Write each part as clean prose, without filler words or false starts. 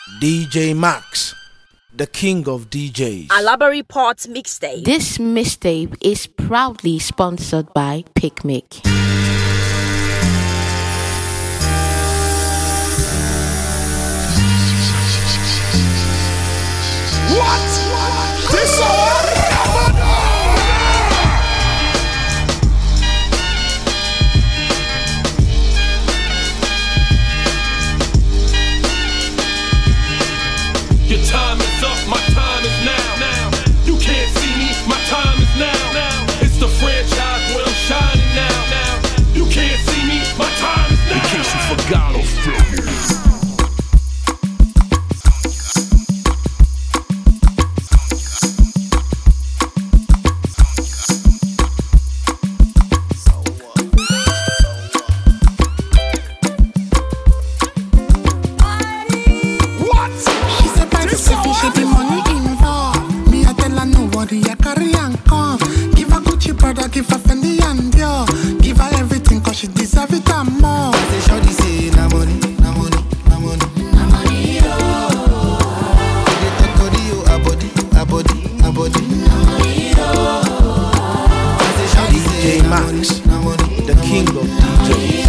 DJ Max, the king of DJs. Alaba Report mixtape. This mixtape is proudly sponsored by Picnic. What? This one? Your time is up, my time is now. You can't see me, my time is now. It's the franchise where I'm shining now. You can't see me, my time is now. In case you forgot, I'm still give her Fendi and Dior. Give her everything cause she deserve it and more. I say shorty say na money, na money, na money, na money, oh. They talk body, oh, a body, a body, a body, na money, oh. I say shorty say DJ Max, na money, the king of DJs.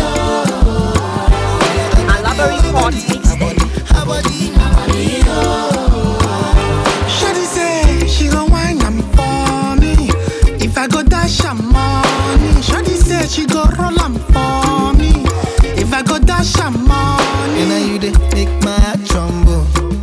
Alaba Report mixtape. A body, na money, oh. Shorty say she gon' wine am for me. If I go dash her money, shorty say she go roll am for me. If I go dash her money, and now you dey make my heart tremble.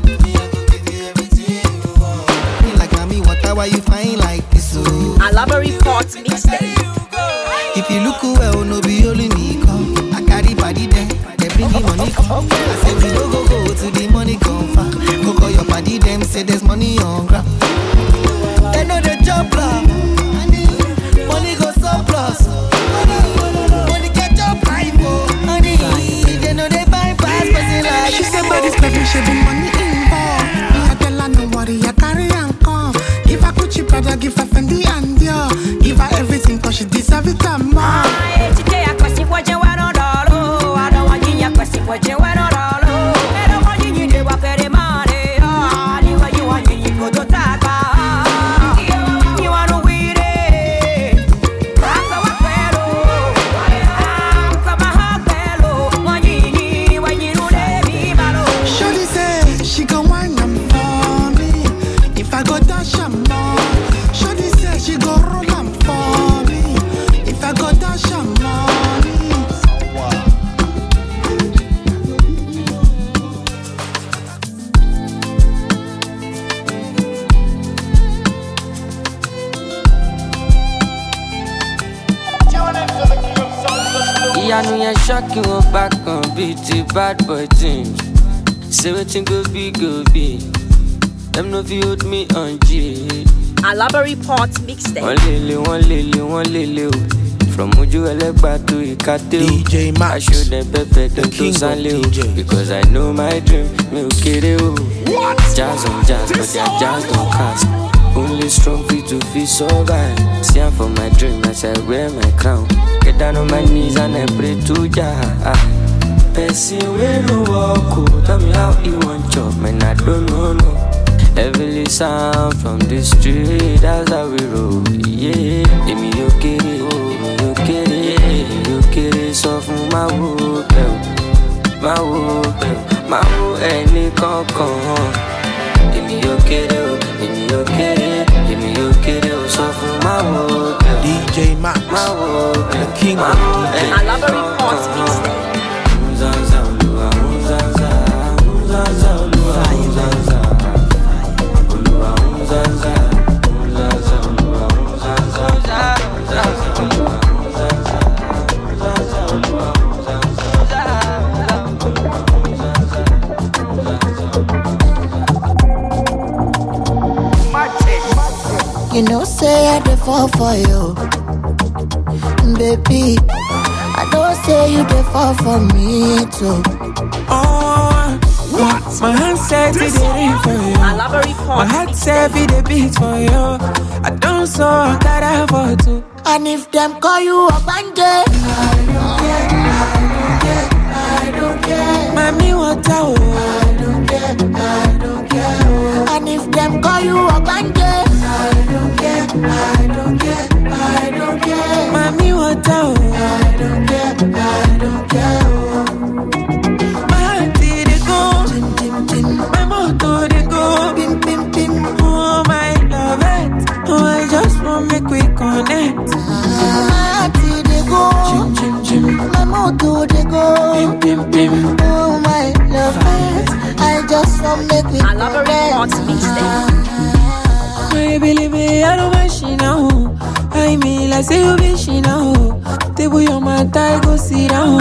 Like mommy, why you fine like this? Oh, Alaba Report mixtape. if you look well, no be only me come. I carry body there, they bring the money come. I say we no go to the money come far. Go call your body, them say there's money on ground. They know the job plan. Money go surplus. Money get your pipe, money. They know they bypass person like. She said body's perfect, she be money involved. Me I tell her no worry, I carry and come. Give her Gucci Prada, give her Fendi and Dior. Give her everything cause she deserve it and more. Today I question what you want on all. I don't want you question what you want on all. I don't want you to work for the money. Anyway you want you go to Taka. You want to weed it. I'm so fellow. I'm so my fellow. When you know they be malo. Shorty say she gon' wine am for me. If I go dash her money. Shorty say she go roll am for me. If I go dash her money. Ìyanu yẹn ṣọ́ọ̀kì wọn bá kan bíi ti bad boy team. Say wetin go be. Dem no fit hold me on G. Alaba Report mixtape. Wọ́n lele o. From Ojú Ẹlẹ́gbà to Ìkàtẹ́ o. DJ Max, I show them pepper the dem king to of Sanlé o. DJs. Because I know my dream, mi ò kéré o. Jazz on jazz, but their jazz don't cast. Only strong feet to feel survive. See I'm for my dream as I wear my crown. Get down on my knees and I pray to Jah. Person wey no walk, oh, tell me how he want chop, man I don't know. Heavily sound from the street, that's how we roll. Yeah, èmi yóò kéré, sọ fún máa wo ẹni kankan. Èmi yóò kéré, sọ fún máa wo DJ Max, the king of DJs. Alaba Report mixtape. You know, say I dey fall for you, baby. I don't say you dey fall for me too. Oh, what? My hand said it ring for you. Alaba Report My heart said it a beat for you. I don't so that I for two. And if them call you a bandit, I don't care. Mommy, what I I don't care. pim pim. Oh my love, I just want make me My baby, I don't mind she now. I mean, like say you be she now. Table your man, I go sit down.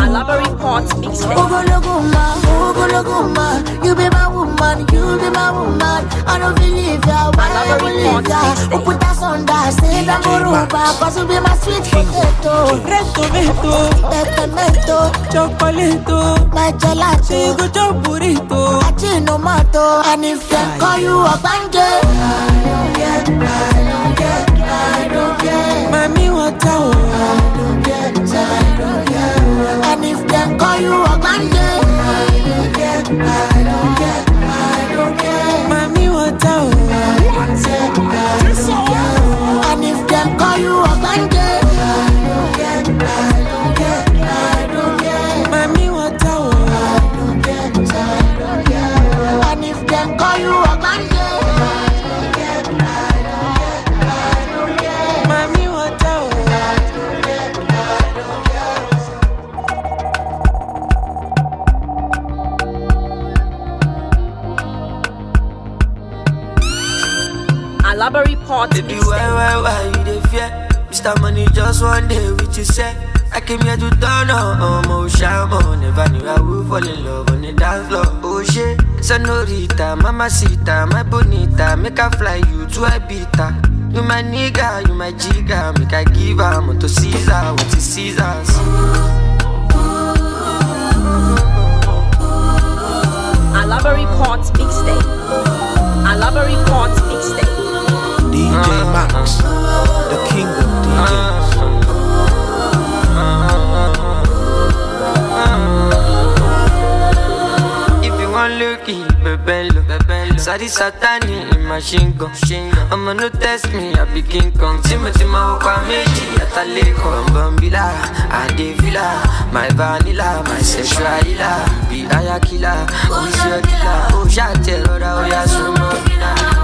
Ogologuma, you be my woman, you be my woman. I don't believe ya, why I believe ya? Who put us on that, say that moruba, cause you be my sweet potato. Red tomato, peppermento, chocolate, my gelato, you go to burrito, achinomato, and if they call you a banjo, I don't get, Mami, what I don't get, and if they call you a banjo, I don't get, Mami, what and if they call you a banjo, I don't get, Mami, what and if they call you a banjo. Mami, what Alabari Port Baby, why you dey fear? Mr. Money just one day with you say I came here to turn on, oh shamo. Never knew I would fall in love on the dance floor. Oh shit, senorita, mamacita, my bonita, make I fly you to Ibiza. You my nigga, you my jigga, make I give her to Caesar, what is Caesar's? Alabari Port Mixtape. Alabari Port Mixtape. DJ Max, the king of DJs. If you want looky, bebelo, Sadi Satani in machine gun. I'ma no test me, I be King Kong. Timothy Mawaka Meji, Ataleko, Bambila, Adevila, my vanilla, my sexual healer, be Ayakila, who's your dealer? Oh, Shate, Roda, oh, Yasumobina.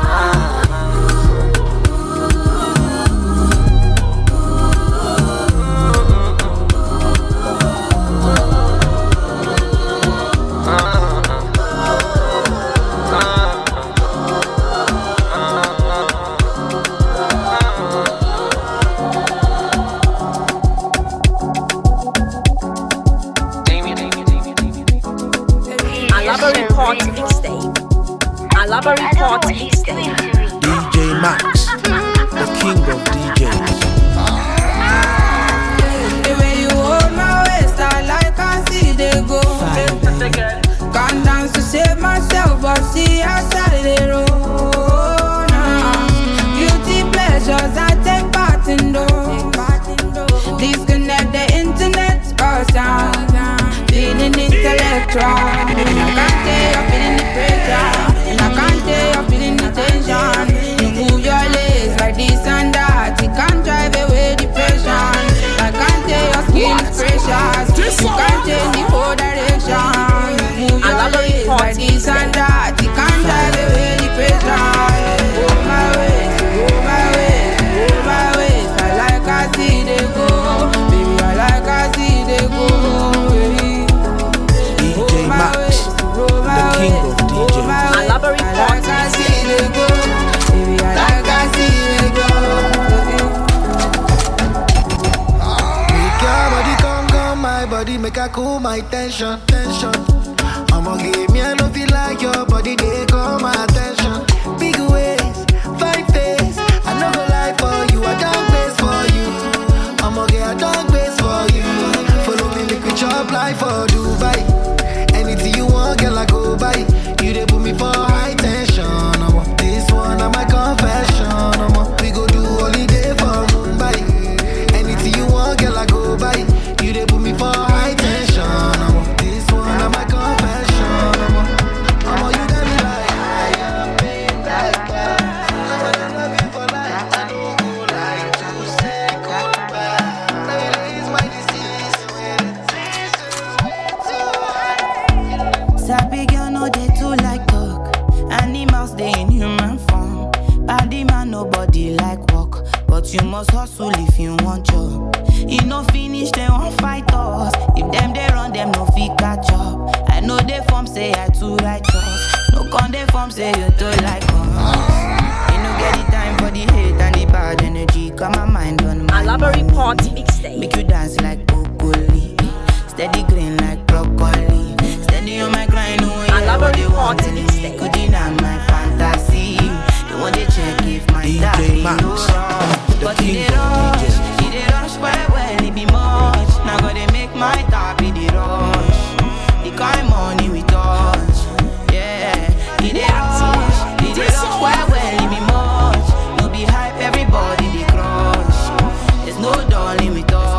Alabari Port Mixtape. Alabari Port Mixtape. DJ Max, the king of DJs. The way you hold my waist, I like I see they go. Can't dance to save myself, but see outside the road. Beauty pleasures, I take part in those. Disconnect the internet, or sound. Feeling intellectual. I can't tell you're feeling the pressure. And I can't tell you're feeling the tension. You move your legs like this and that. It can't drive away depression. I can't tell your skin is precious. You can't change the whole direction. You move your legs like this and that. It can't drive away depression. Oh my ways, oh my ways, oh my ways. I like I see they go. Baby, I like I see they go. DJ Max, the king of DJs. Alabari Port Mixtape. Make your body come, my body make I cool my tension. I'ma give me a love feel like your body, they call my attention. Big ways, fine face, I no go lie for you, I don't place for you. I'ma get a dog base for you. Follow me, make we chop like for Dubai. Anything you want, girl, I go buy. You they put me for high tension. This one, I'm my confession. We go do holiday for Mumbai. Anything you want, girl, I go buy. You they put me for high tension. This one, I'm my confession. You got me like I been like that. I'm loving for life. I don't go like to say goodbye. Now it's my disease. Sabi girl no dey too like talk. Animals dey in human form. Body man nobody like work, but you must hustle if you want job. You no finish, they won't fight us. If them they run, them no fit catch up. form say I too righteous. No con they form say you too like us. You no get the time for the hate and the bad energy. Got my mind on my Library party mixtape. Make you dance like broccoli. Steady green like broccoli. Steady on my grind, no way. Library party mixtape. Could deny my fantasy. They want to check if my DJ Max, but he rush well, it be much. Now gotta make my top be the rush. The kind money we touch, yeah. He rush well, it be much. No be hype, everybody they crush. There's no darling with us.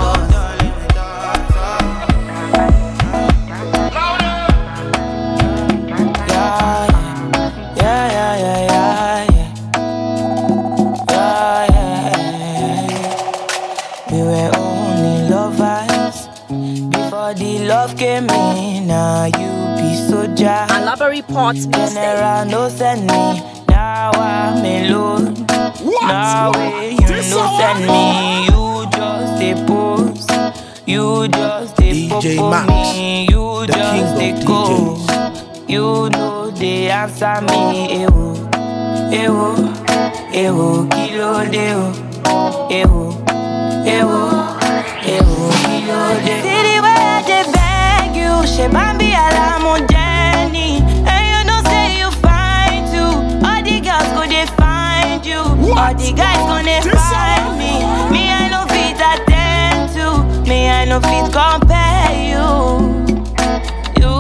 Love came in, now you be soldier. Library parts General no send me, now I'm alone. Now you no send me, you just a post. You just a DJ for Max, me, you the just king a of go. DJs. You know they answer me, ewo, ewo, ewo, kilo deo, ewo, ewo, ewo, kilo deo. She bambi alamo Jenny, and you know say you find too. All the girls go they find you, all the guys gonna find me. Me I no fit attend to, me I no fit compare you. You,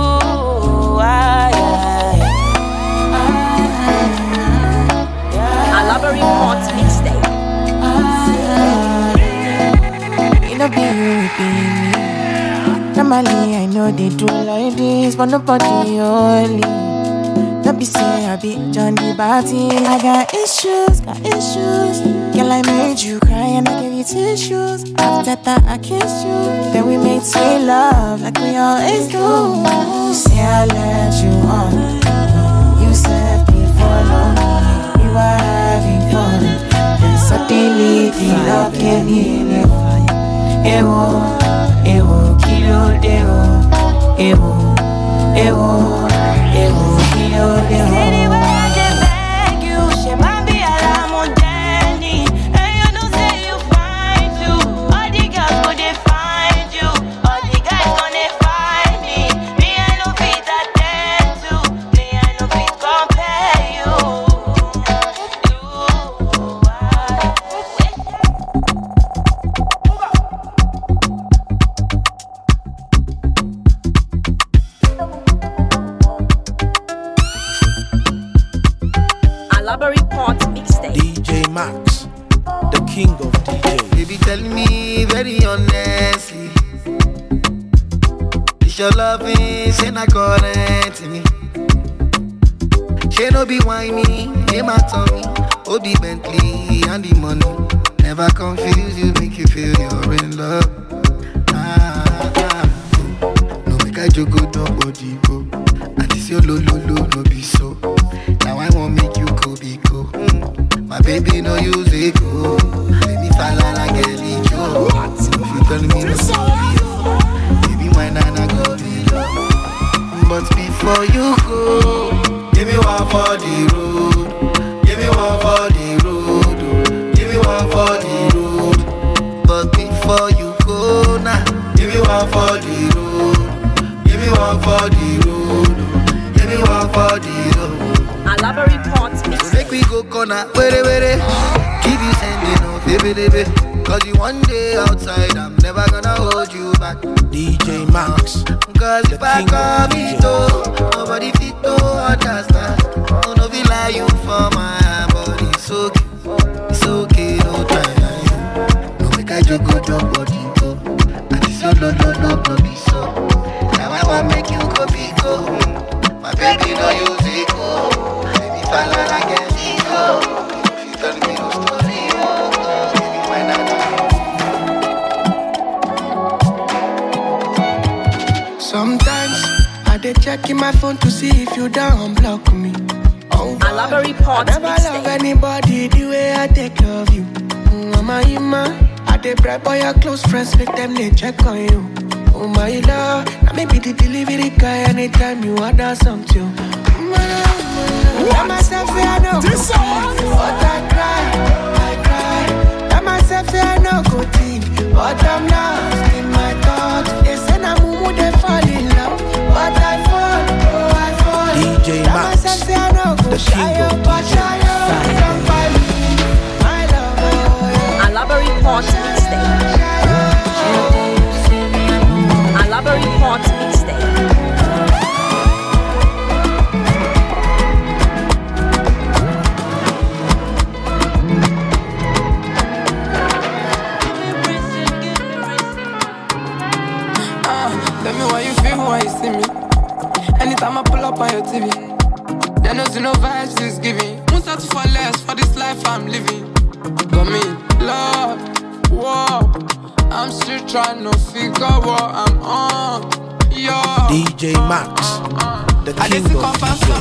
Library parts mixtape. You know be me. Normally I know they do like this, but nobody only. Don't be say I be John the Baptist. I got issues. Girl, I made you cry and I gave you tissues. After that I kissed you, then we made sweet love like we always do. Say I let you on. You said before long we were having fun, and suddenly the love came in. Ewo, ewo, kilo deo. Ewo, ewo, ewo, kilo deo. City where I just beg you, she might be alamo Jenny, and you know say you find too. All the girls go they find you, all the guys gonna find me. Me I no fit attend to, me I no fit compare you. Library parts mixtape. DJ Max, the king of DJs. Baby, tell me very honestly, is your loving, say not current to me. She no be whiny, name my tummy. Oh, the Bentley and the money never confuse you, make you feel you're in love. No make I joke, don't body go. And this your lo, no be so. Now I won't make you go be go. My baby no use it go. Baby fall like a lijo. If you tell me no sorry, baby why not go be low. But before you go, give me one for the road. Give me one for the road. Give me one for the road. But before you go now, give me one for the road. Give me one for the road. Give me one for the road. Library parts mixtape. Make we go corner, where. Keep you sending off, baby. Cause you one day outside, I'm never gonna hold you back. DJ Max, cause if I come in, nobody fit to understand. Oh, no, we lie you for my body. It's okay, no time. No, make I joke, go, body, go. And it's so, no, be so. Now I wanna make you go, be go. My baby, no use it, go. Baby, fall like a ego. If you tell me no story, baby, why not? Sometimes I dey checking my phone to see if you don't block me. Oh, Library parts I never love anybody the way I take love you. Mama, I dey bribe all your close friends, make them they check on you. oh my love. Now maybe the delivery guy anytime you order something. Tell myself say I know go think, but I cry. Tell myself say I know go think, but I'm lost in my thoughts. They say na mumu they fall in love, but I fall, oh I fall. DJ Tell Max, myself say I know go the king of shy, don't find me, my love, oh yeah. Alabari Port Mixtape. Alabari Port Mixtape. Tell me why you feel when you see me. Anytime I pull up on your TV, there no see no vibes it's giving. Won't start to fall less for this life I'm living. Got me, love, war. I'm still trying to figure what I'm on. Yo, DJ Max, the king of DJ.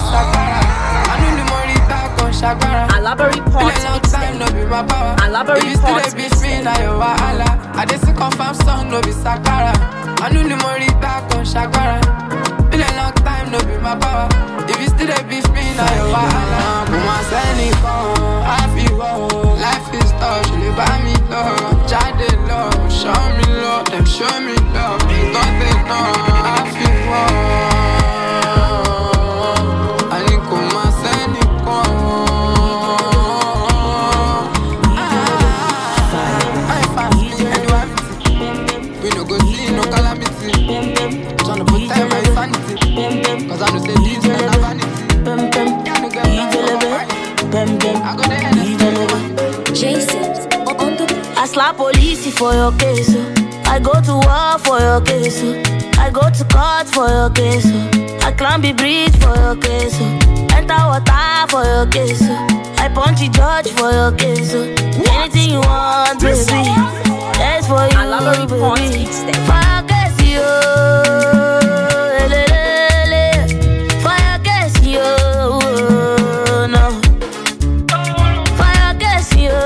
Alabari Port Mixtape. Alabari Port Mixtape. I just confirm son no be sakara. I knew the money back on Shagara. Been a long time no be my power. If you still a beef me now you wahala. Come on send it on. I feel low. Life is tough. You live by me love. Child they love. Show me love. Them show me love. Don't they know I feel low. I need come on send it on. We no go see no calamity. Tryna protect my sanity. Cause I know say this man have vanity. Can't get I go there. Jason, I slap police for your case. I go to war for your case. I go to court for your case. I climb the bridge for your case. Enter water for your case. I punch the judge for your case. Anything you want, baby. That's for you, Alabari Port baby. Mixtape. Fire case, yo. Fire case, yo. No. Fire case, yo.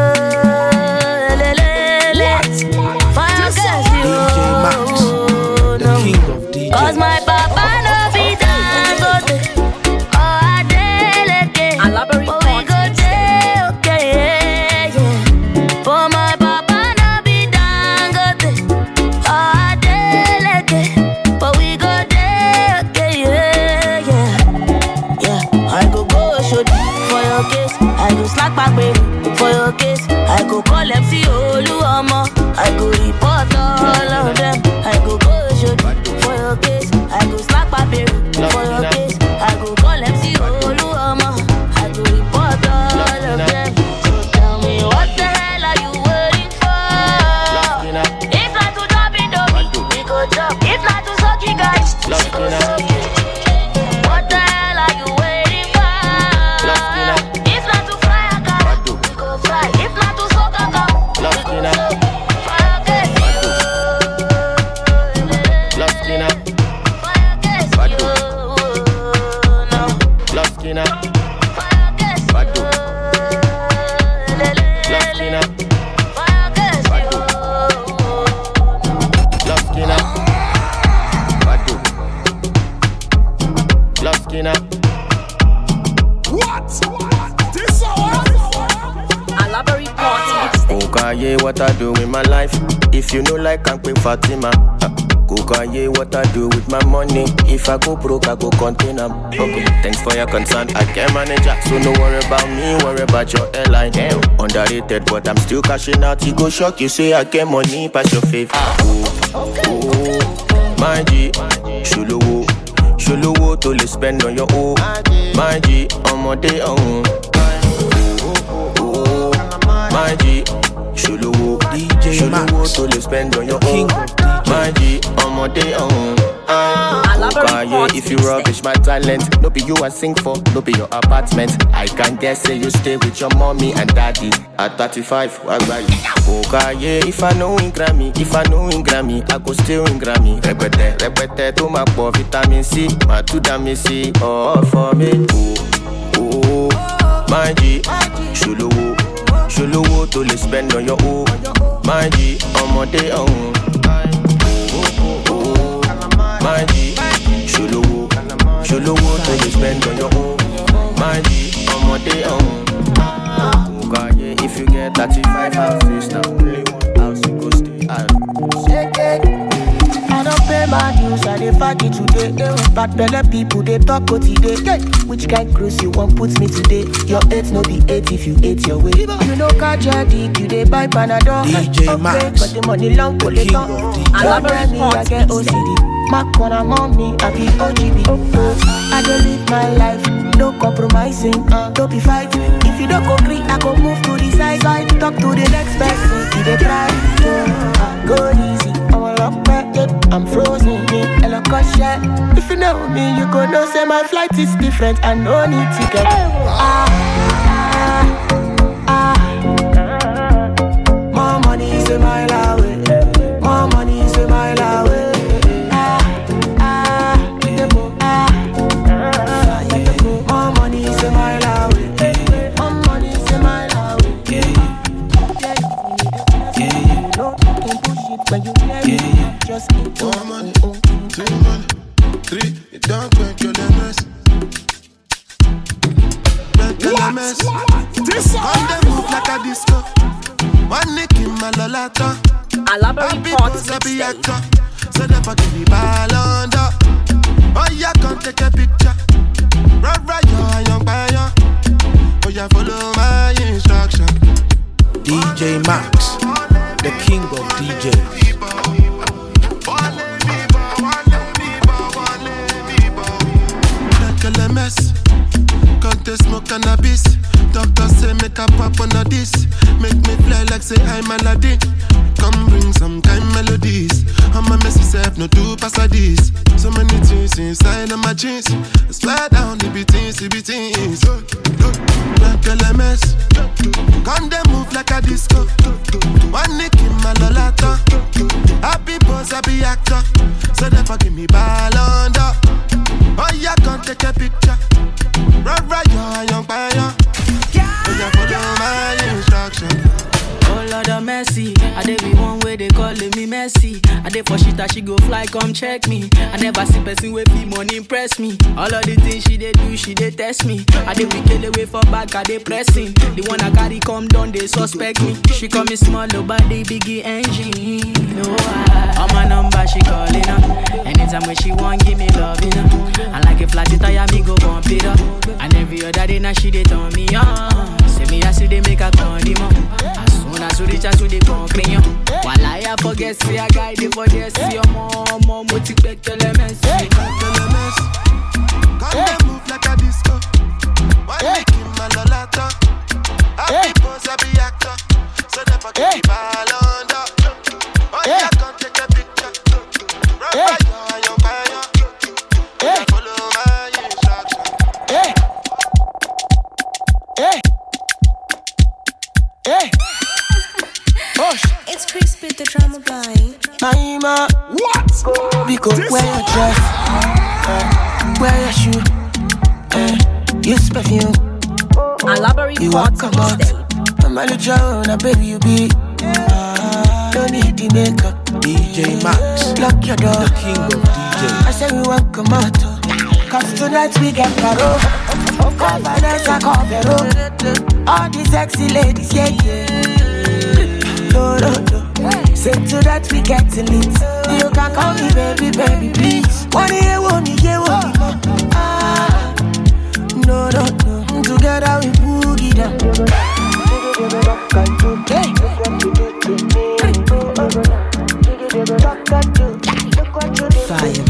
Fire case, yo. DJ Max, the king of DJ. Cause my papa no be Dangote. Oh, Adeleke. Alabari But Port we go there, okay, yeah, yeah. For my papa no be Dangote. Oh, Adeleke. But we go there, okay, yeah, yeah. Yeah, I go shoot for your case. I go slack back, baby, for your case. I go call MC Oluomo. I go report all of them. I go shoot for your case. I go slack back, baby, for your case. I go call MC Oluomo. I go report all of them. So tell me what the hell are you waiting for? If not to drop in the we go drop. If not to suck you guys, we go suck it. What the hell are you waiting for? If not to fry a car, we go fry. If not to suck a car, we go suck. Fire case, fire case, no. Fire case, fire case, What? This one? Alabari Port Mixtape. Kokaye, what I do with my life. If you know like I'm quick Fatima. Kokaye, what I do with my money. If I go broke, I go contain them. Okay, thanks for your concern. I can manage it. So no worry about me, worry about your airline. Damn, underrated, but I'm still cashing out. You go shock, you say I get money, pass your faith. My G, Shuluwo to le spend on your own. My G, on my day on. My G, Shuluwo to le spend on your own. My G, on my day on. If you rubbish my talent, no be you I sing for, no be your apartment. I can guess say you stay with your mommy and daddy. At 35, what's right? Okay, if I know in Grammy, I go still in Grammy. Repete, to my poor vitamin C, my two damn C, all for me. My G, Shuluwo to le spend on your own. My G, on my day on. My G, Sholowo to the spend on your own. My G, ọmọdé ọ̀hún. If you get 35 houses now, only one house you go stay at. I don't pay my dues, I dey fight it today. Bad belle people, they talk what today. Which kind cruise you want put me today? Your 8 no be 8 if you 8 your way. You know Kajadik, you dey buy Panadol. DJ Max, but the money long the king of DJ. I love me, I get OCD. Mac when I'm on me, I be OGB. I don't live my life, no compromising. Don't be fighting. If you don't agree, I go move to the side. Talk to the next person. If they try to go easy, I'm frozen. If you know me, you go know say my flight is different. I no need ticket. More money is a mile away. More money is a mile away. More money is a mile away. More money is a mile away. No, you can push it when you get it. Just keep 1 money, 2 money, 3. You don't make your limits. Make your limits. Come they move like a disco. One nick in my lolata. Elaborate parts be actor. So never give me ball under. Oh yeah, come take a picture. Right, you're young buyer. Oh yeah, follow my instruction. DJ Max, the king of DJs. Like a mess. Can't they smoke cannabis? Doctor say make a pop on a this. Make me fly like say I'm Aladdin. Come bring some kind melodies. I'm a messy self, no do pass like this. So many things inside of my jeans. Slide down the beatings. Like a mess. Come they move like a disco. One nick in my lolata. Happy boss, happy actor. So never give me ball under. Oh yeah, come take a picture. Right, you're a young buyer. Oh yeah, follow my instruction. Oh Lord of mercy, I dey be one way they calling me messy. I dey for shit that she go fly, come check me. I never see person with be money impress me. All of the things she dey do, she dey test me. I dey wicked away for back, I dey pressing. The one I carry come down, they suspect me. She call me small, body biggie engine. No, on my number she calling up. Anytime when she want, give me love, you know. I like a flat tire, me go bump it up. And every other day now she dey turn me on. Say me I see they make a condiment. As soon as you reach out to the concrete, while I forget, say I guide it for this. See your mom, motivate elements. Come they move like a disco. One nick in my lolata. Happy boss, happy actor. So never give me ball under. Oh yeah, come take a picture. Right, you're a young buyer. Yeah, follow my instruction. It's Crispy the drama guy. Naima, what? Because wear your dress, wear your shoe, use perfume. Elaborate you parts walk about. I'm a little baby you be. Don't need the makeup. DJ Max, lock your door. The king of DJs. I say we walk come out. Cause tonight we get paro. Confidence I cover. All these sexy ladies, yeah. No. Say to that we get to lit. You can call me baby, please. One year, no. Together we boogie down. Fire,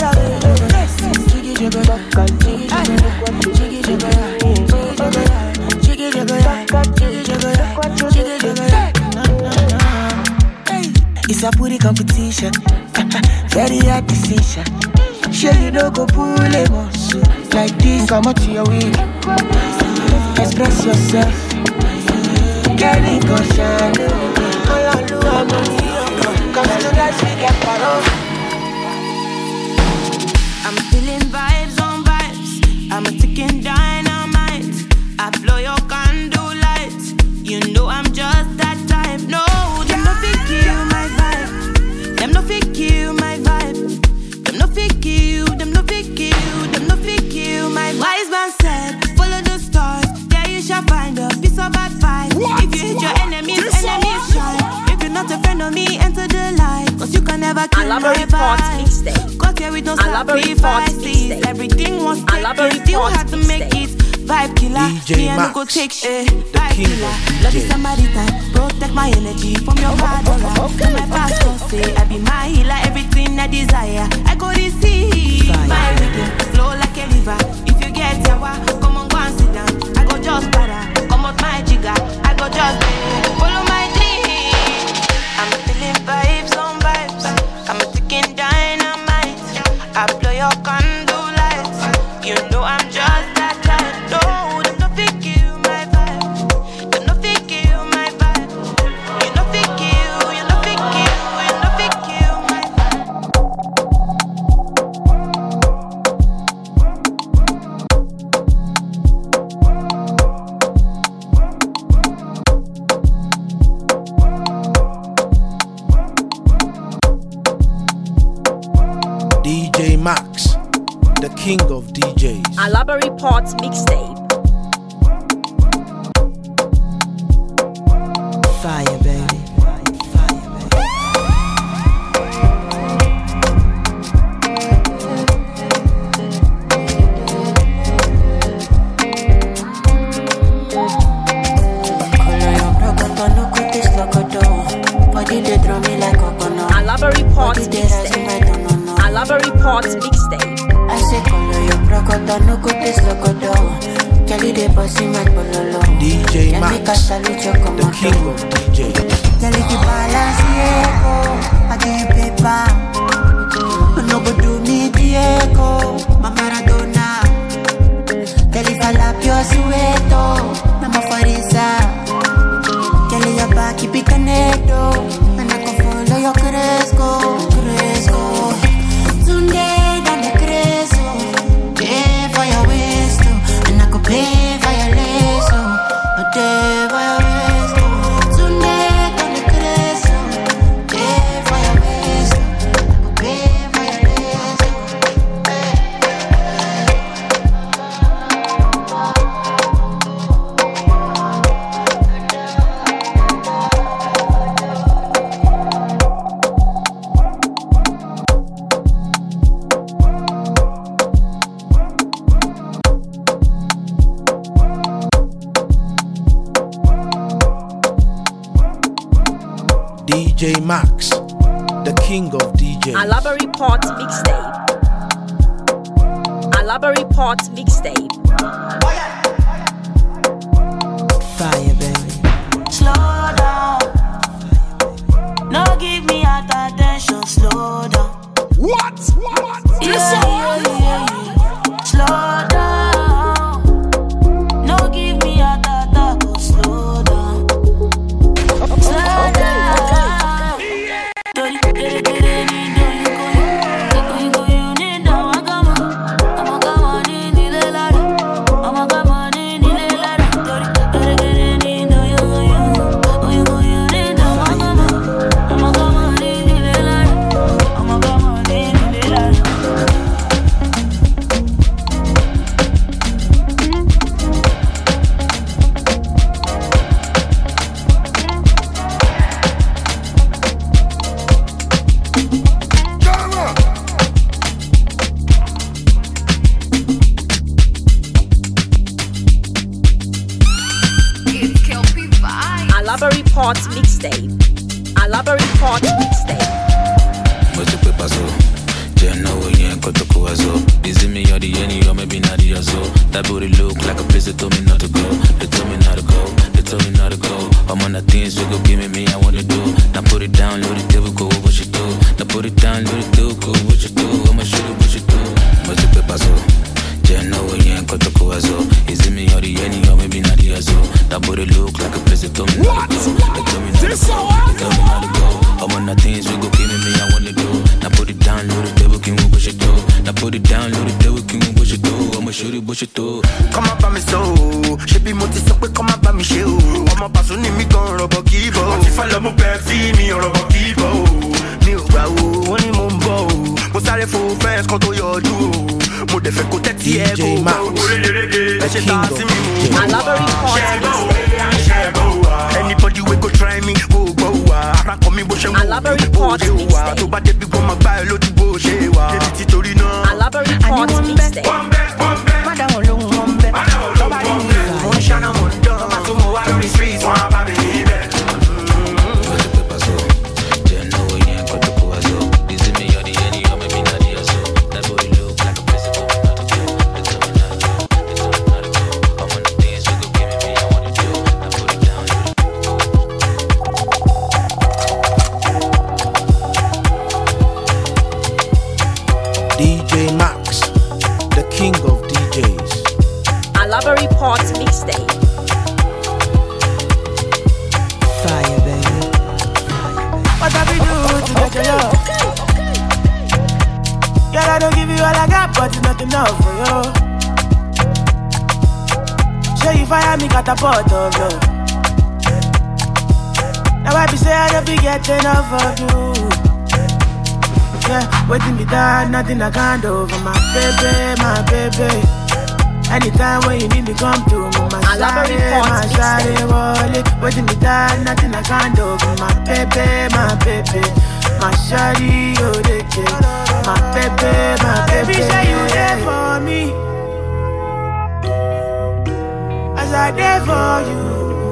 it's a putty competition. Very hard decision. Sure you don't go pull a muscle like this. Come out to your way. Express yourself. Get it, go shine. All I do, I'm on. Cause tonight we get parole. I'm feeling vibes on vibes. I'm a ticking dynamite. I blow your candle lights. You know I'm just that type. No, them no fit kill my vibe. Them no fit kill my vibe. Them no fit Alabari Port mixtape. Got here with no sacrifices. Everything was taken, still had to make it. Vibe killer, me and no go take shit. Vibe killer, love is somebody time. Protect my energy from your bad aura. My pastor say I be my healer, everything I desire. I go to see my rhythm flow like a river. If you get yawa, come on, go and sit down. I go just para, come out my jigger. I go just follow my dream. I'm feeling vibes on vibes. I'm ticking dynamite. I blow your candle lights. You know I'm just that type. No, them not fit kill my vibe. Them not fit kill my vibe. You not fit kill. You not fit kill. You not fit kill my DJ Max, the king of DJs. Alabari Port mixtape. Fire, baby. Alabari Port mixtape. Alabari Port mixtape. I say color your procoto, no go this locoto. Kelly de bossy my pololo. DJ Max, the king of DJs. Kelly the balance I give you paper. No go do me Diego, my Maradona. Kelly falapio sueto, mama Farisa. Kelly your back keep it connecto, and I can follow your Cresco. Sunday down the Cresco, pay for your waist, and I could pay for your lace, a day for your waist. Sunday down the Cresco, pay for your waist, I could pay for your lace. DJ Max, the king of DJs. Alabari Port mixtape. Alabari Port mixtape. Fire, baby. slow down. No give me heart attention, slow down. What? Yeah. Slow down. No give me heart attack, oh, slow down. Slow down. Alabari Port mixtape. Alabari Port mixtape. Moto paso, je know we ain't got to go as well. Is it me or the any or maybe not the as well? That booty look like a place that told me not to go. They told me not to go. They told me not to go. I'm on the things we go give me I want to do. Now put it down, load it, devil go what you do. Now put it down, load it, do go what you do. I'ma shoot it, what you do. Moto paso, je know we ain't got to go as well. Is it me or the any or maybe not the as well? That booty look like a place that told me not to go. They told me not to go. They told me not to go. I'm on the things we go give me I want to do. Now put it down, load it, devil king what you do. Now put it down, load it, devil king what you do. I'ma shoot it, what you do. Come up by me so, she be multi so quick, come up by me show. I'm a pass on me gon' rubber kibo. If I love my baby, me rubber kibo. Me wow, one in mumbo. Mo sáré fún fans kan tó yọjú. Mo dẹ̀ fẹ́ kó tẹ́tí ẹ̀ go. Ẹ ṣe ta sí mi mú. Anybody we go try me, go go. rọra kọ́ mi bó ṣe ń wò. Alabari Bó Port ṣe wà tó bá débi kó máa gbá ẹ lójú bó ṣe wà. Débi tí torí náà. Alabari Port mixtape. Má dá wọn lóhùn wọn bẹ́ẹ̀. Tọ́ba ní mi mo ń ṣáná mo ń dán. Màá tún mo wá lórí street wọn á bá mi níbẹ̀. DJ Max, the king of DJs. Alabari Port mixtape. Fire, baby. What have you do to get your love? Girl, I don't give you all I got, but it's not enough for you. Sure you fire me, catapult of love. Now I be say I don't be getting enough of you. Yeah, waiting me down, nothing I can't do for my baby, my baby. Anytime when you need me, come to me, my shawty, wallet. Waiting me down, nothing I can't do for my baby, my baby. My shawty, oh, they care. My baby, my baby. Say you there for me, as I there for you.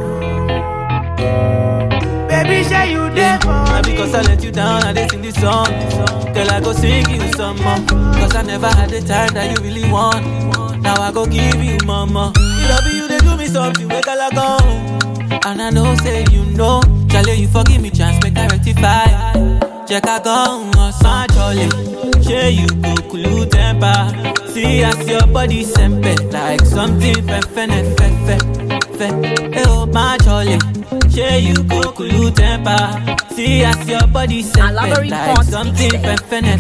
Baby, say you there for me. Now because I let you down, I did sing this song. Girl, I go sing you some more. Cause I never had the time that you really want. Now I go give you mama. Love you, they do me something, make I go. And I know, say you know. Charlie, you forgive me, chance, make I rectify. Check I go, my Charlie. Share you go cool temper. See as your body sempe. Like something fefe. Oh, my Charlie. Share you go cool temper. See as your body sempe. Like something fefe.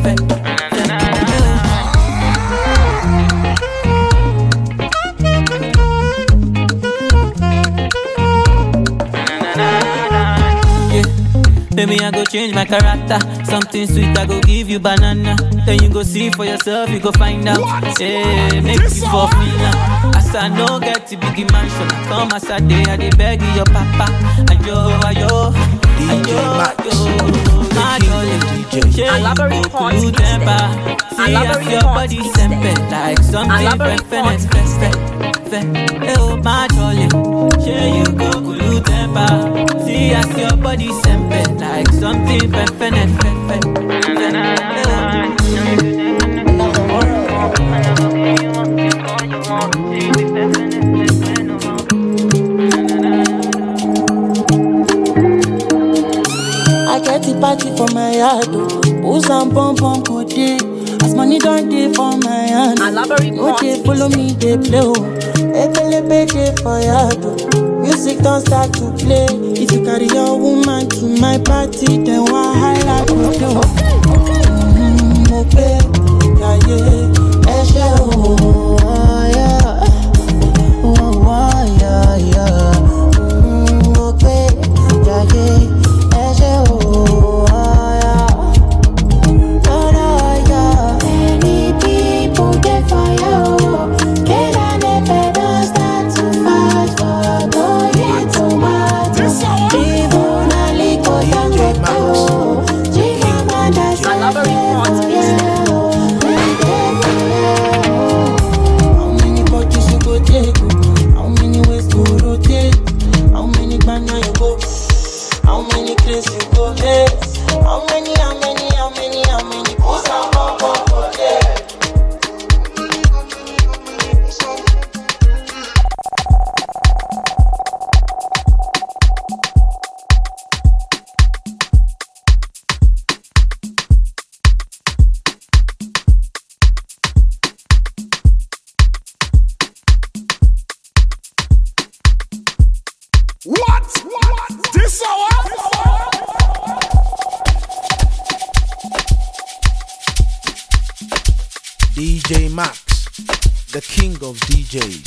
Baby, I go change my character. Something sweet, I go give you banana. Then you go see for yourself, you go find out. Hey, make you for me now. As I know, get to big mansion. I come as I day, I dey beg your papa. Ayo, DJ Max, my darling. Alabari Port temper. See as your body sempe. Like something oh, my darling. Share you go cool temper. See as your body sempe. Like something I get the party for my yard, booze and pom pom go day. As money don't day for my hand, no they follow me, they play. Ebelebe day for yard, music don't start to play. If you carry your woman to my party, then wahala go do. Okay, yeah, yeah, eshe oh yeah, oh yeah, yeah. Okay, yeah, yeah, eshe oh yeah. Many people get fire, get on the bed and start to fight for going to matter. Even a little younger girl, how many bottles you go take? How many ways to rotate? How many banana you go? How many places you go? How many Who's a mama for there? What? This hour? DJ Max, the king of DJs.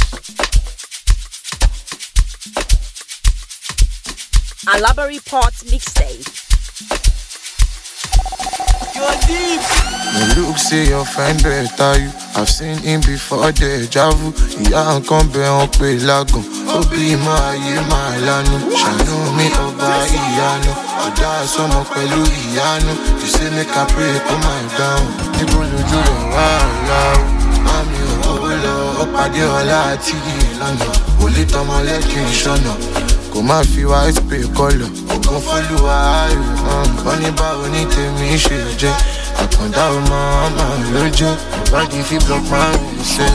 Alabari Port mixtape. The look say your friend better you. I've seen him before deja vu. Ìyá nǹkan bẹ̀ wọ́n pè lágùn. Ó bí mọ́ ayé máa lánú. Ṣàánú mi ọba ìyanu. Ọ̀dà sọmọ pẹ̀lú ìyanu. You say make I pray kó máa dáhùn. Níbo lójú rẹ̀ wá láwù. Mami ò lọ, ó pàdé ọlá àti ìlànà. Wòlé tọmọ lẹ́kìn ìṣọ̀nà. Kò má fi white pay kọ́lọ̀. Ògùn fọ́lùwà ayò. Wọ́n ní báwo ní tèmi ṣe jẹ́. Àkàndá ọmọ ọmọ ló jẹ́. Body fi block my way, say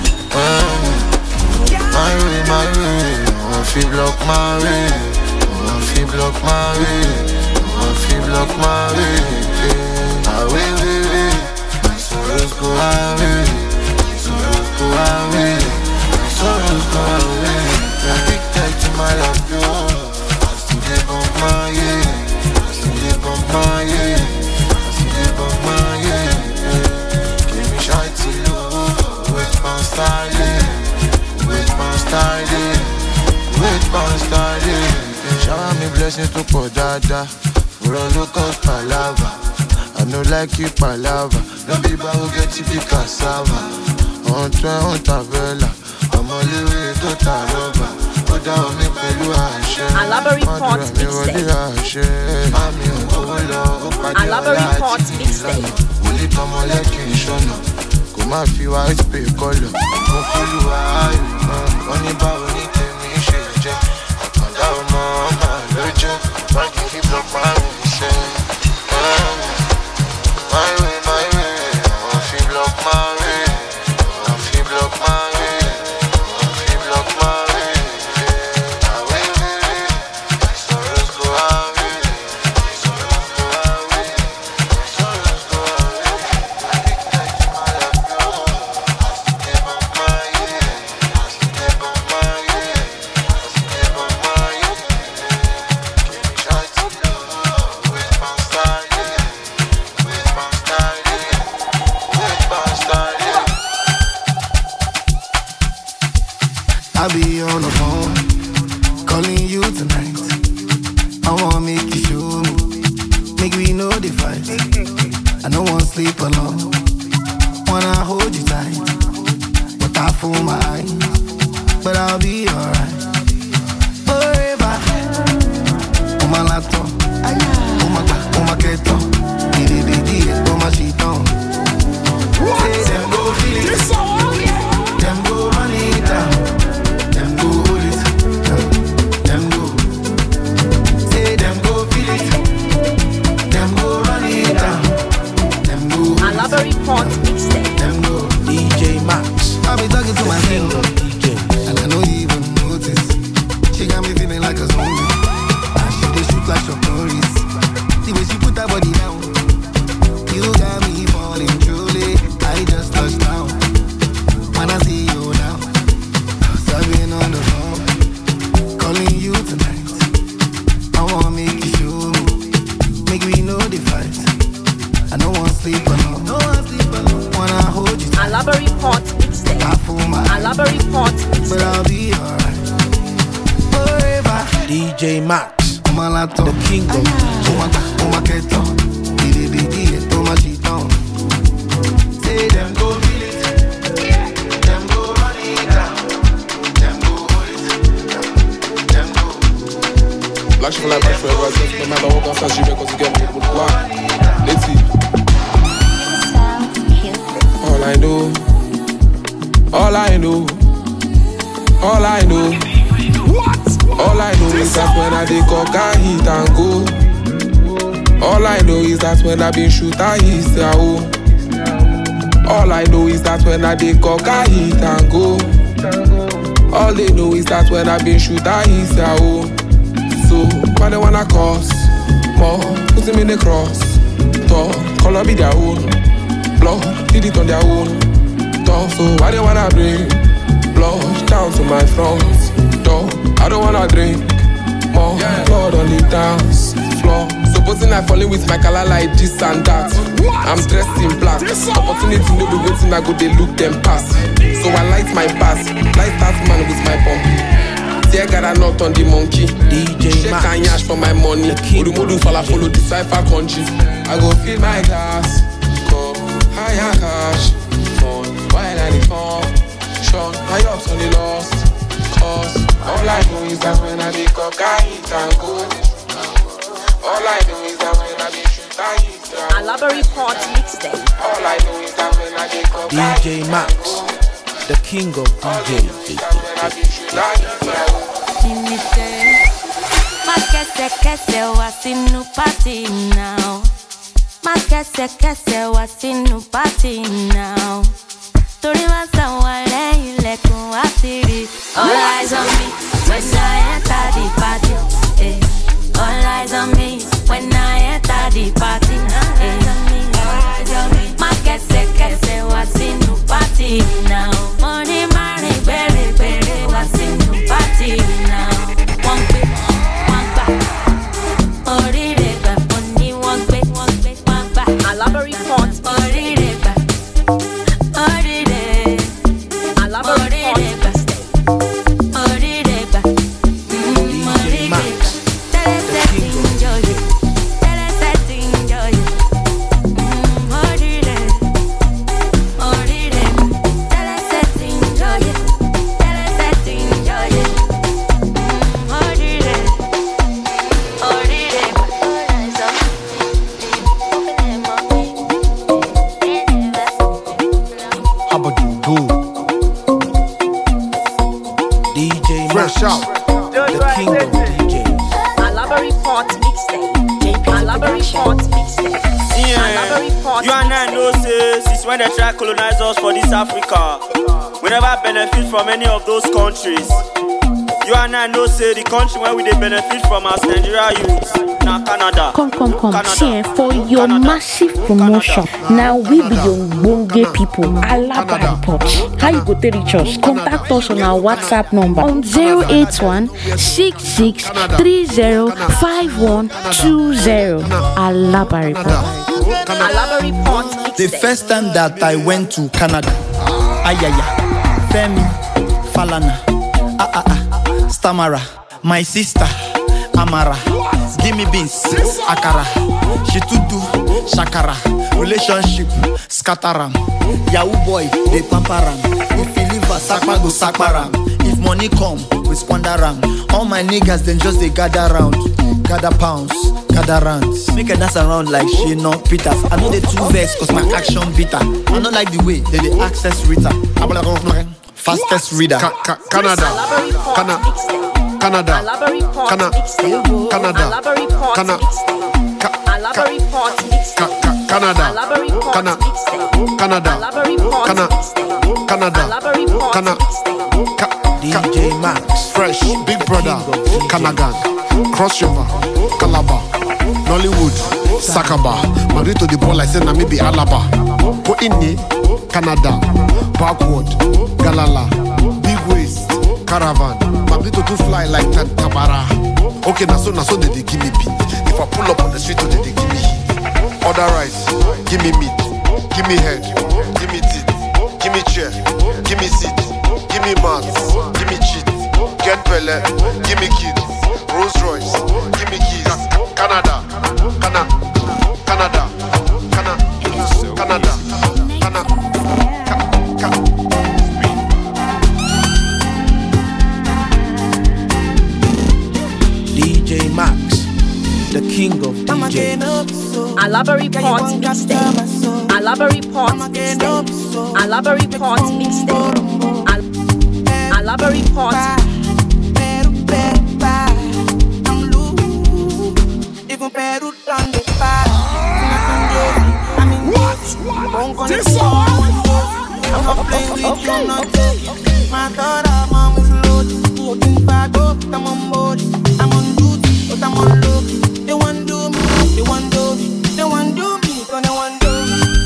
my way, I fi block my way, I fi block my way, I fi block my way, away, my sorrows go away, my sorrows go away, my sorrows go away. I pick that to my life, yo. I still dey bump my yeah, I still dey bump my yeah, I still dey bump my yeah. Shower me blessings to pour dada. For all look out palava. I know like you palava. No be who get you the cassava. On train, on tavella. I'm all the way to Tarova. Go down me pẹ̀lú àṣẹ. Alabari Port Mixtape. Alabari Port Mixtape. Wòlé tọmọ lẹ́kìn ìṣọ̀nà. Kò má fi white pay kọ́lọ̀. Mo fọ́lùwà ayò. Wọ́n ní báwo ní tèmi ṣe jẹ́. Àkàndá ọmọ ọmọ ló jẹ́. Báńkì fi block my way, say. My way, wọ́n fi block my way. Wọ́n fi block my way. Wọ́n fi block my way. Away, my sorrows go away. My sorrows go away. My sorrows go away. I pick that to my life, yo. I still dey bump my yeah. I still dey bump my yeah. I still dey bump my yeah. Give me try to love with my style, yeah. With my style, yeah. With my style, yeah. I'll be on the phone, calling you tonight. I wanna make you show me, make we know the fight. I don't wanna sleep alone, wanna hold you tight. But I fool my eyes, but I'll be alright. Forever, on my laptop, on my keto, on my sheet on. Say them go feel it, them go run it down. Them go hold it, them go. Say them go feel it, them go run it down. Them go hold it, Alabari Port Mixtape. them go. DJ Max. I be talking to myself, and I don't even notice. She got me feeling like a zombie. And she dey shoot like Chuck Norris. The way she put her body down, you got me falling truly. I just touched down. When I see you now, I've been on the phone, calling you tonight. I wanna make you show me, make we know the fight. I don't wanna sleep alone, wanna hold you tight. Alabari Port Mixtape. I fool my eyes, Alabari Port but Mixtape. I'll be alright. Forever, DJ Max. on my laptop, The king of on my keto, on my sheet on. Say them go feel it, them go run it down, them go hold it, them go. Black shit like black forever. No matter what else she records together with black. Let's see. All I know, all I know, all I know. All I know is that when I dey cock, I hit and go. All I know is that when I been shoot, I hit the home. All I know is that when I dey cock, I hit and go. All they know is that when I been shoot, I hit the home. So why they wanna cause more? Put him in the cross. Talk, color be their own. Blood, did it on their own. Talk, so why they wanna bring blood down to my front door? I don't wanna drink more blood on the dance floor. Supposing I fall in with my color like this and that. I'm dressed in black. Opportunity no be waiting, I go they look them pass. So I light my pass, light that man with my pumpy. Tear got a knot on the monkey. DJ Shake and yash for my money. Udumodu fala follow the cipher country. I go fill my glass. Cup, higher cash. Fun, wine and the fun. Sean, my ups on the lost. Cause all I know is that when I be cock, I hit and go. All I know is that when I be shoot, I hit and go. Alabari Port Mixtape. All I know is that when I be cock, DJ Max, the king of DJs. Mas kese eu assino party now. Mas kese eu assino party now. Tori masa wale ile kun asiri. All eyes on me when I enter the party. All eyes on me when I enter the party. All eyes on me. Mas kese eu assino party now. Money bere eu assino party now. One bit. Alabari Port Alabari DJ Max, the king Fresh out. The king of DJs. Alabari Port Mixtape. Alabari Port Mixtape. You and I know since when they try to colonize us for this Africa, we never benefit from any of those countries. You and I know the country where we they benefit from as Nigeria youth. Now Canada. Come, Canada. share for your massive promotion. Now we be young bonge people. Alabari Port. How you go to reach us? Contact us on our WhatsApp number on 081 66305120. Alabari Port. Alabari Port. The first time that I went to Canada, Ayaya, Femi, Falana, Stamara, my sister, Amara, Gimme Beans, Akara, Shitudu, Shakara, relationship, Scataram, Yahoo boy, they pamparam. If you leave a Sakma go Sakmaram. If money come, we squanderam. All my niggas then just they gather round, gather pounds, gather rounds. Make a dance around like she no Peters. I know they too vex cause my action bitter. I don't like the way they access Rita. Fastest reader. Canada. Canada. Alabari Port Mixtape. Canada. Alabari Port Mixtape. Alabari Port Mixtape. Canada. Alabari Port Mixtape. Canada. Alabari Port Mixtape. Canada. Alabari Port Mixtape. DJ Max, Fresh, Big Brother, Kanagan, Crossover, Calabar, Nollywood, Sakaba, Marito the ball I said na maybe Alaba. Go in Canada, Backward, Galala, Big Waist, Caravan, Marito to fly like Tabara. Okay, na so they give me beat. If I pull up on the street, they give me heat. Order rice, give me meat, give me head, give me teeth, give me chair, give me seat. Give me maths, give me cheat, get Pele, give me kids, Rolls Royce, give me keys, Canada, Canada, Canada, Canada, Canada, DJ Max, the king of DJs. Alabari Port Mixtape. Alabari Port Mixtape. Alabari Port Mixtape. Alabari Port. Even Peru done the fire. What? This song? I'm playing with you, not taking. My daughter, mom is loaded. Looking back up, I'm on board. I'm on duty, but I'm on low. They want do me, they want do me, they want do me, gonna want do me.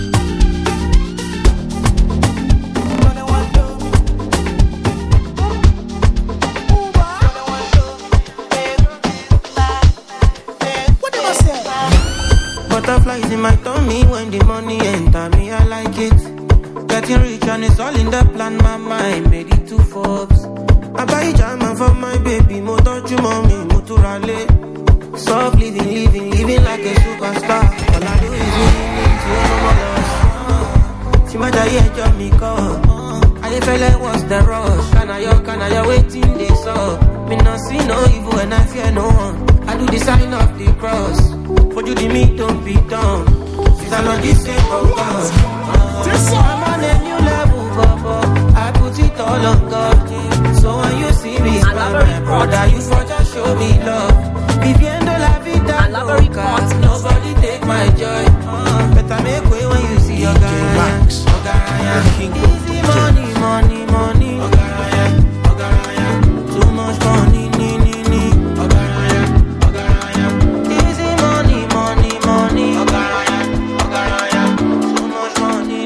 Butterflies in my tummy when the money enter me, I like it. Getting rich and it's all in the plan, my mind made it to Forbes. I buy jam for my baby, mo touch you mommy, mo turale. Soft living like a superstar. All I do is win to all. See my day, job me call. I feel like what's the rush? Can I waiting this up? Me not see no evil and I fear no one. I do the sign of the cross. For you the meat don't be done. Since I'm not this same of God. I'm on a new level, Papa. I put it all on God. So when you see me, my brother, you for just show me love. Viviendo la vida loca. Nobody take my joy. Better make way when you see your guy. Easy money. Too much money, Easy money. Too much money,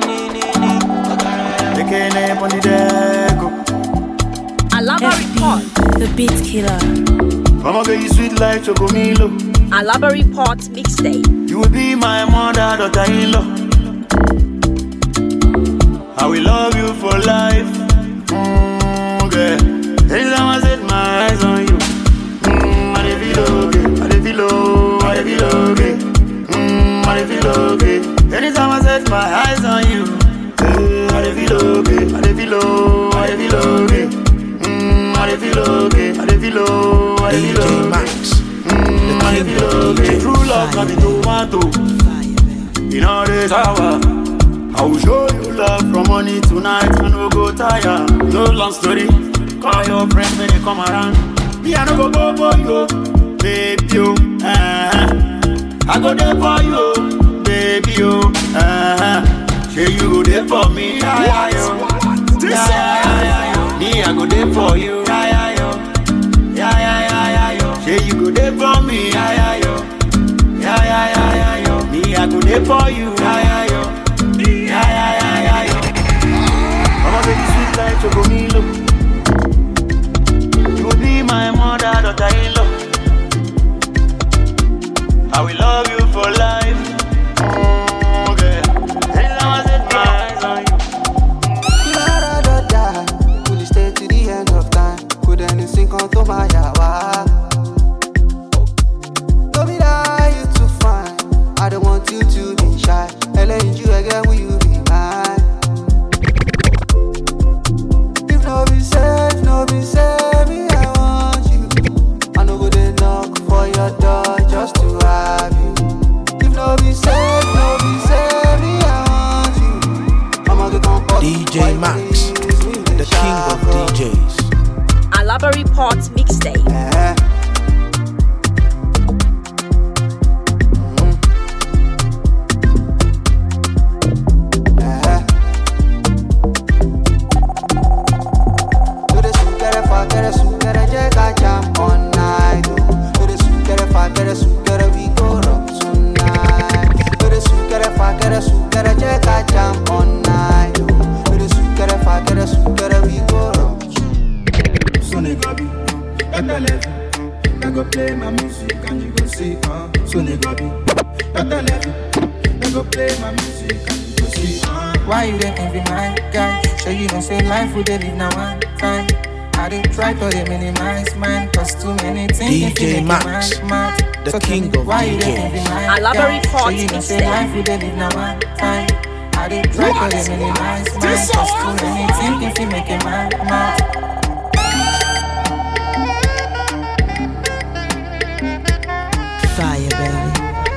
Alaba Report, the beat killer. Mama girl, you sweet like Chocomilo. Alaba Report mixtape. You will be my mother, daughter-in-law. I will love you for life. Okay. Anytime I set my eyes on you, I feel okay. I feel okay. I feel okay. Anytime I set my eyes on you, I feel okay. I feel okay. I feel okay. I feel okay. Max, I feel okay. True love can be tomato. In all this hour, I will show you love from morning to night. I no go tire. No long story. Call your friends when they come around. Me I no go for you, baby you. I go there for you, baby you. Say you go there for me, Me I go there for you, Say you go there for me, Me I go there for you, Mama baby sweet like Chocomilo. You will be my mother, daughter-in-law. I will love you for life. Okay. Anytime I set my eyes on you. Will you stay to the end of time? Could anything come to my yawa? Don't be that you too fine. I don't want you to be shy. I let you again, will you be mine? If no be safe, me I want you. I know go dey knock for your door just to have you. If no be safe, me I want you. I'ma go come DJ Max, the king of DJs. Alaba Report mixtape. Why you dey envy my guy? Sure you don't say life would they live now one time. I did try to minimize mine, cause too many things. DJ Max, the king of DJs. Alaba Report sure you don't say life would they live now one time. I did try to minimize mine, cause too many things if you make it mad. Fire, baby.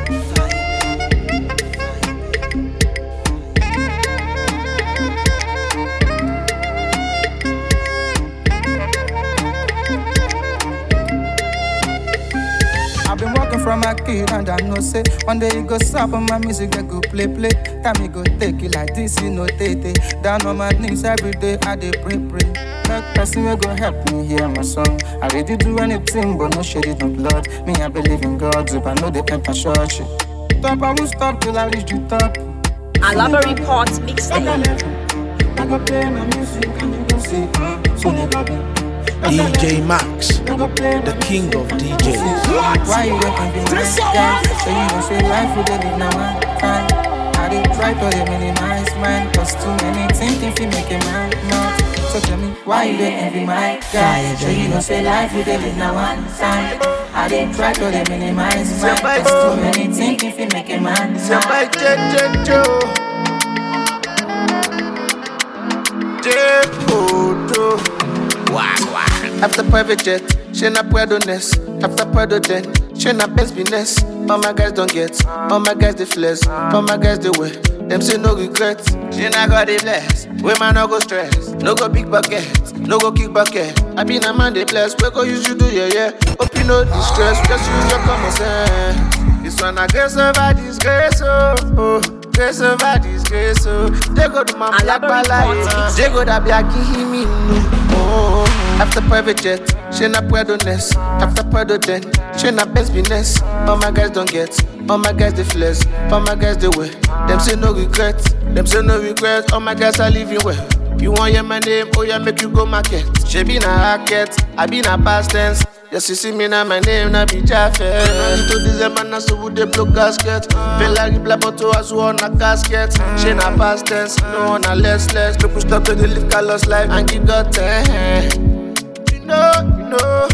I've been walking from my kid and I know say one day you go stop on my music, they go play. Time me go take you like this, you know, down on my knees every day, I dey pray. That person will go help me hear my song. I ready do anything, but no shade it no blood. Me, I believe in God, if I know they enter church. Top, I won't stop till I reach the top. Alaba Report mixtape. I go play my music and you go see, so they got me. DJ Max, the king of DJs. Why you waiting for my guy? So you don't say life would live now one time. I did try to minimize mine, cause too many things if you make it mad. So tell me, Why you dey envy my guy? So you know say life we dey live now one time. I didn't try to minimize my cause too many things if you make a man. After private jet, she na puedo nest. After puedo den, she na best business. All my guys don't get, all my guys they flex, all my guys they wear. Them say no regrets. She na got the bless. Women no go stress, no go big bucket, no go kick bucket. I been a man they bless, we go use you do yeah. Hope you know distress, just use your common sense. This one I grace over disgrace, oh. Grace over disgrace, oh. They go to my black balai, they go to Biaki me. Oh, after private jet, she na puedo nest. After puedo den, she na best business. All my guys don't get, all my guys they flex, all my guys they wear. Them say no regrets, them say no regrets. All my guys are living well. You want hear my name, oh yeah, make you go market. She be na racket, I be na past tense. Yes, you see me now, my name na be Jaffe. To December na so would they blow gasket. Feel like black bottle as one a casket. She na past tense, no one a less. People stop to the live colors life and give God 10. You know.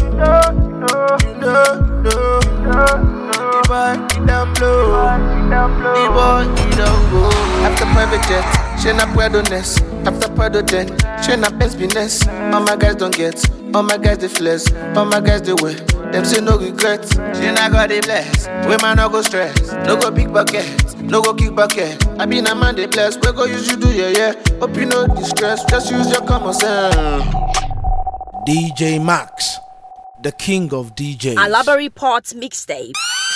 The boy, he down blow. The boy, he down go. After private jet, she na puedo nest. After puedo den, she na best business. All my guys don't get, all my guys they flex, all my guys they wear. Them say no regrets. She na got the bless. Women no go stress, no go big bucket, no go kick bucket. I been a man they bless, we go use you do yeah. Hope you know distress, just use your common sense. DJ Max, the king of DJs. Alaba Report mixtape.